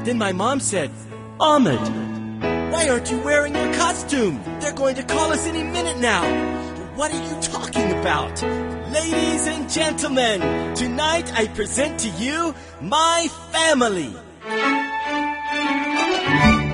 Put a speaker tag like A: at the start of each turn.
A: Then my mom said, Ahmed, why aren't you wearing your costume? They're going to call us any minute now. What are you talking about? Ladies and gentlemen, tonight I present to you my family.